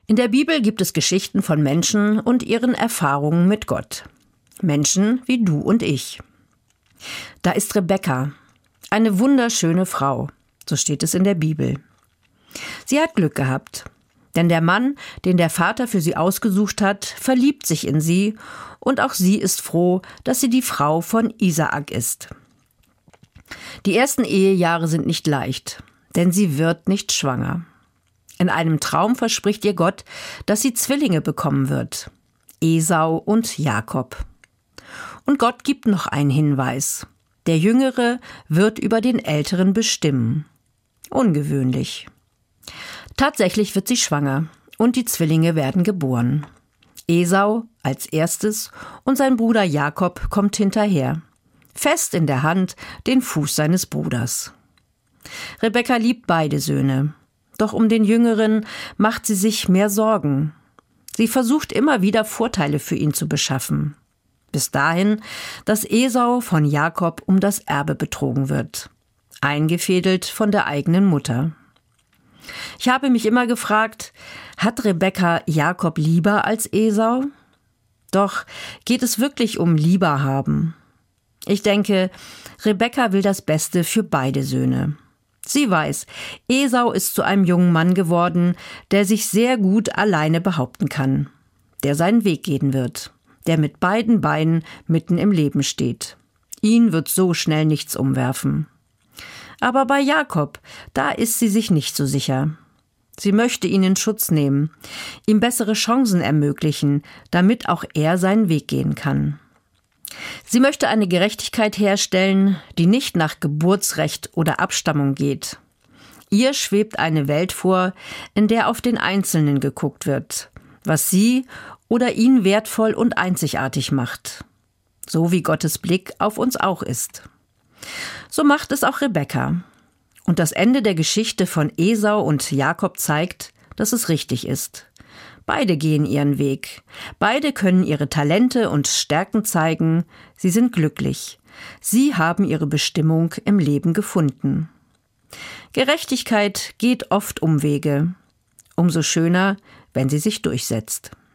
In der Bibel gibt es Geschichten von Menschen und ihren Erfahrungen mit Gott. Menschen wie du und ich. Da ist Rebekka, eine wunderschöne Frau, so steht es in der Bibel. Sie hat Glück gehabt, denn der Mann, den der Vater für sie ausgesucht hat, verliebt sich in sie und auch sie ist froh, dass sie die Frau von Isaak ist. Die ersten Ehejahre sind nicht leicht, denn sie wird nicht schwanger. In einem Traum verspricht ihr Gott, dass sie Zwillinge bekommen wird, Esau und Jakob. Und Gott gibt noch einen Hinweis. Der Jüngere wird über den Älteren bestimmen. Ungewöhnlich. Tatsächlich wird sie schwanger und die Zwillinge werden geboren. Esau als erstes und sein Bruder Jakob kommt hinterher. Fest in der Hand den Fuß seines Bruders. Rebekka liebt beide Söhne. Doch um den Jüngeren macht sie sich mehr Sorgen. Sie versucht immer wieder Vorteile für ihn zu beschaffen. Bis dahin, dass Esau von Jakob um das Erbe betrogen wird. Eingefädelt von der eigenen Mutter. Ich habe mich immer gefragt, hat Rebekka Jakob lieber als Esau? Doch geht es wirklich um Lieber haben? Ich denke, Rebekka will das Beste für beide Söhne. Sie weiß, Esau ist zu einem jungen Mann geworden, der sich sehr gut alleine behaupten kann, der seinen Weg gehen wird, der mit beiden Beinen mitten im Leben steht. Ihn wird so schnell nichts umwerfen. Aber bei Jakob, da ist sie sich nicht so sicher. Sie möchte ihn in Schutz nehmen, ihm bessere Chancen ermöglichen, damit auch er seinen Weg gehen kann. Sie möchte eine Gerechtigkeit herstellen, die nicht nach Geburtsrecht oder Abstammung geht. Ihr schwebt eine Welt vor, in der auf den Einzelnen geguckt wird, was sie oder ihn wertvoll und einzigartig macht. So wie Gottes Blick auf uns auch ist. So macht es auch Rebekka. Und das Ende der Geschichte von Esau und Jakob zeigt, dass es richtig ist. Beide gehen ihren Weg. Beide können ihre Talente und Stärken zeigen. Sie sind glücklich. Sie haben ihre Bestimmung im Leben gefunden. Gerechtigkeit geht oft Umwege. Umso schöner, wenn sie sich durchsetzt.